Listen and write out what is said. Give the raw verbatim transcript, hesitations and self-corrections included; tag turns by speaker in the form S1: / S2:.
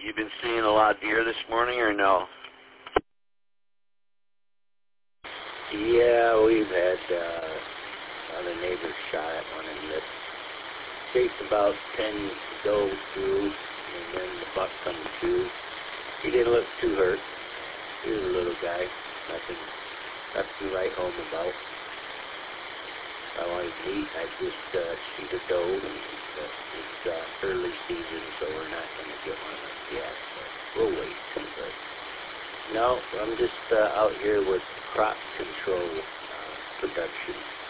S1: You been seeing a lot of deer this morning or no?
S2: Yeah, we've had uh, other neighbors shot at one and missed. Chased about ten doe through, and then the buck come through. He didn't look too hurt. He was a little guy. Nothing, nothing to write home about. If I wanted to eat, I'd just uh, shoot a doe. And, uh, it's uh, early season, so we're not going to get one yet. But we'll wait. But no, I'm just uh, out here with crop control uh, production.